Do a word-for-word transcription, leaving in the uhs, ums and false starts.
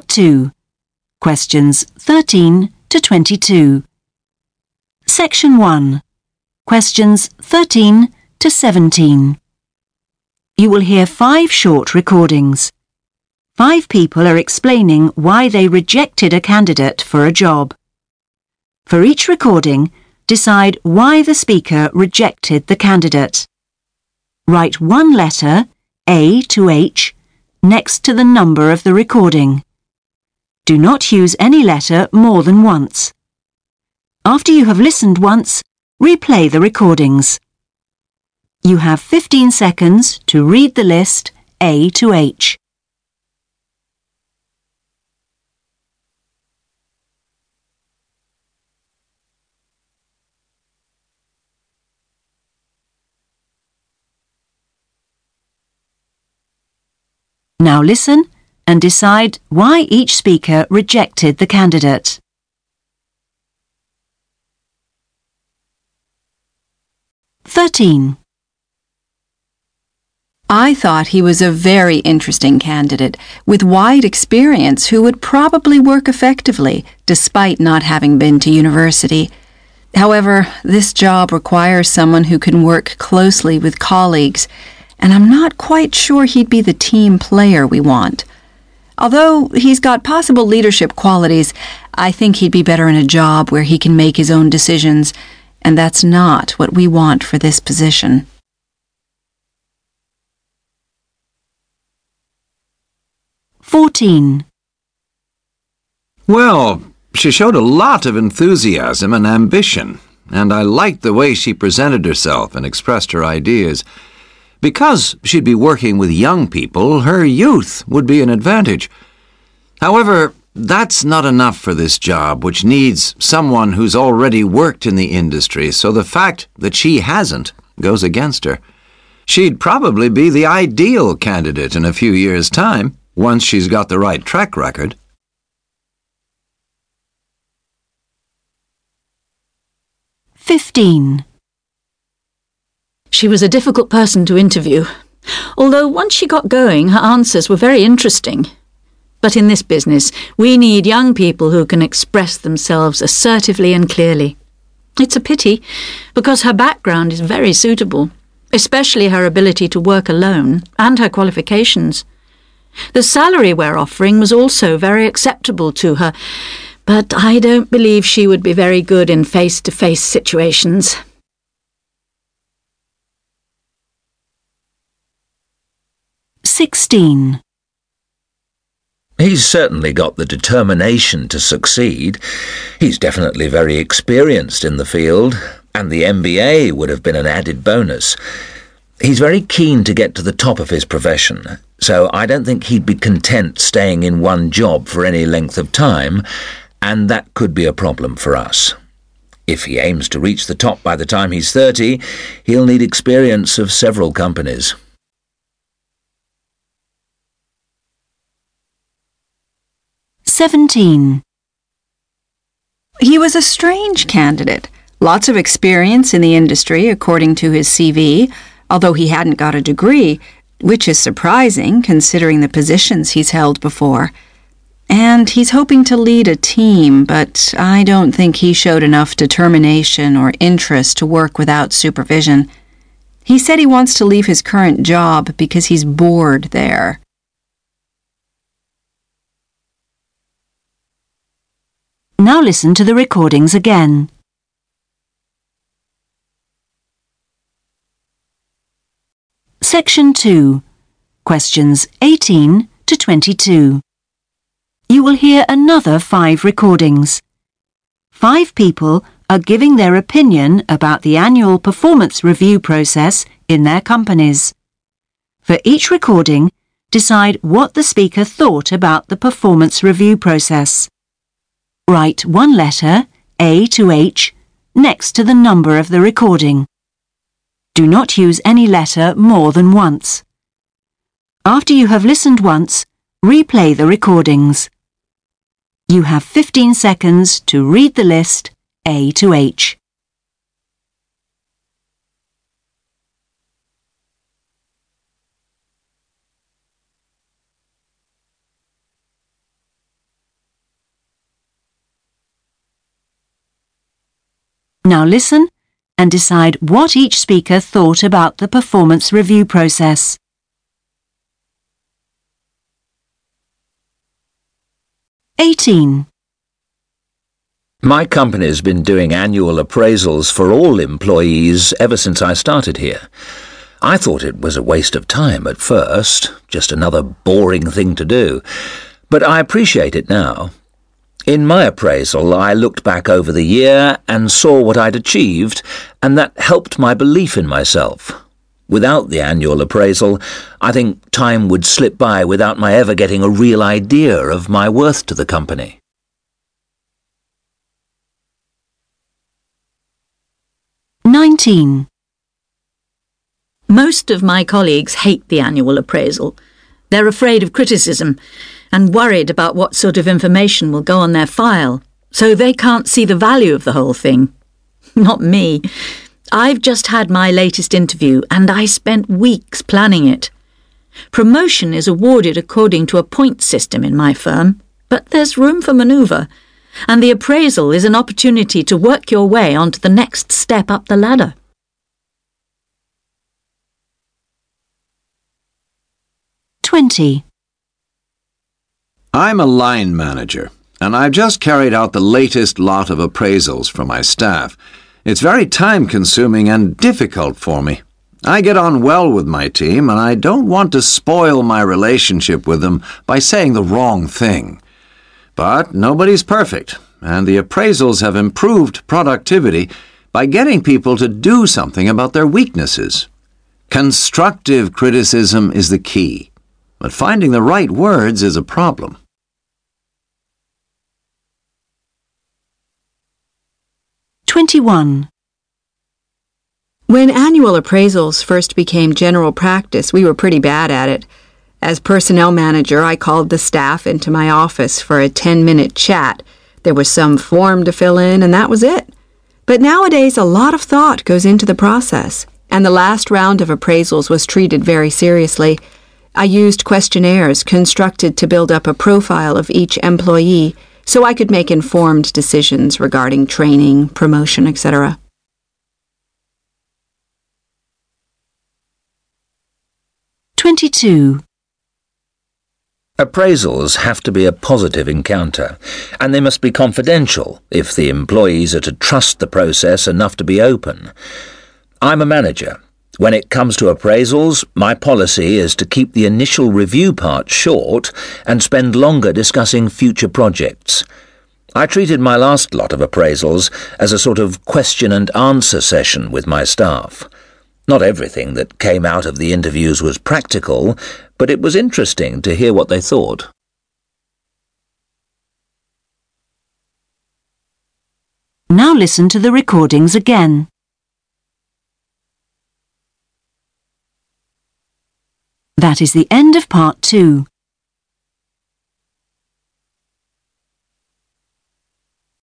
Part two. Questions thirteen to twenty-two. Section one. Questions thirteen to seventeen. You will hear five short recordings. Five people are explaining why they rejected a candidate for a job. For each recording, decide why the speaker rejected the candidate. Write one letter, A to H, next to the number of the recording. Do not use any letter more than once. After you have listened once, replay the recordings. You have fifteen seconds to read the list A to H. Now listen and decide why each speaker rejected the candidate. thirteen. I thought he was a very interesting candidate with wide experience who would probably work effectively despite not having been to university. However, this job requires someone who can work closely with colleagues, and I'm not quite sure he'd be the team player we want. Although he's got possible leadership qualities, I think he'd be better in a job where he can make his own decisions, and that's not what we want for this position. fourteen. Well, she showed a lot of enthusiasm and ambition, and I liked the way she presented herself and expressed her ideas. Because she'd be working with young people, her youth would be an advantage. However, that's not enough for this job, which needs someone who's already worked in the industry, so the fact that she hasn't goes against her. She'd probably be the ideal candidate in a few years' time, once she's got the right track record. fifteen. She was a difficult person to interview, although once she got going, her answers were very interesting. But in this business, we need young people who can express themselves assertively and clearly. It's a pity, because her background is very suitable, especially her ability to work alone and her qualifications. The salary we're offering was also very acceptable to her, but I don't believe she would be very good in face-to-face situations. sixteen. He's certainly got the determination to succeed. He's definitely very experienced in the field, and the M B A would have been an added bonus. He's very keen to get to the top of his profession, so I don't think he'd be content staying in one job for any length of time, and that could be a problem for us. If he aims to reach the top by the time he's thirty, he'll need experience of several companies. seventeen. He was a strange candidate. Lots of experience in the industry, according to his C V, although he hadn't got a degree, which is surprising considering the positions he's held before. And he's hoping to lead a team, but I don't think he showed enough determination or interest to work without supervision. He said he wants to leave his current job because he's bored there. Now listen to the recordings again. Section two. Questions eighteen to twenty-two. You will hear another five recordings. Five people are giving their opinion about the annual performance review process in their companies. For each recording, decide what the speaker thought about the performance review process. Write one letter, A to H, next to the number of the recording. Do not use any letter more than once. After you have listened once, replay the recordings. You have fifteen seconds to read the list A to H. Now listen and decide what each speaker thought about the performance review process. eighteen. My company's been doing annual appraisals for all employees ever since I started here. I thought it was a waste of time at first, just another boring thing to do, but I appreciate it now. In my appraisal, I looked back over the year and saw what I'd achieved, and that helped my belief in myself. Without the annual appraisal, I think time would slip by without my ever getting a real idea of my worth to the company. nineteen. Most of my colleagues hate the annual appraisal. They're afraid of criticism and worried about what sort of information will go on their file, so they can't see the value of the whole thing. Not me. I've just had my latest interview and I spent weeks planning it. Promotion is awarded according to a point system in my firm, but there's room for manoeuvre, and the appraisal is an opportunity to work your way onto the next step up the ladder. twenty. I'm a line manager, and I've just carried out the latest lot of appraisals for my staff. It's very time-consuming and difficult for me. I get on well with my team, and I don't want to spoil my relationship with them by saying the wrong thing. But nobody's perfect, and the appraisals have improved productivity by getting people to do something about their weaknesses. Constructive criticism is the key, but finding the right words is a problem. twenty-one. When annual appraisals first became general practice, we were pretty bad at it. As personnel manager, I called the staff into my office for a ten-minute chat. There was some form to fill in, and that was it. But nowadays, a lot of thought goes into the process, and the last round of appraisals was treated very seriously. I used questionnaires constructed to build up a profile of each employee so I could make informed decisions regarding training, promotion, et cetera. twenty-two. Appraisals have to be a positive encounter, and they must be confidential if the employees are to trust the process enough to be open. I'm a manager. When it comes to appraisals, my policy is to keep the initial review part short and spend longer discussing future projects. I treated my last lot of appraisals as a sort of question and answer session with my staff. Not everything that came out of the interviews was practical, but it was interesting to hear what they thought. Now listen to the recordings again. That is the end of part two.